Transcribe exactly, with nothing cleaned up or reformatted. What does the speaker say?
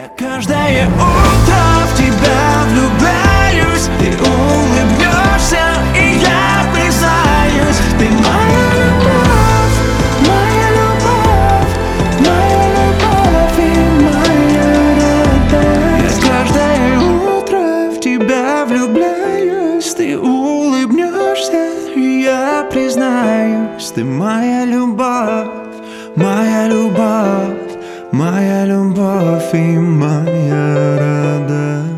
Я каждое утро в тебя влюбляюсь. Ты улыбнешься, и я признаюсь. Ты моя любовь, моя любовь, моя любовь и моя радость. Я каждое утро в тебя влюбляюсь. Ты улыбнешься, и я признаюсь. Ты моя любовь, моя любовь, моя любовь и моя радость.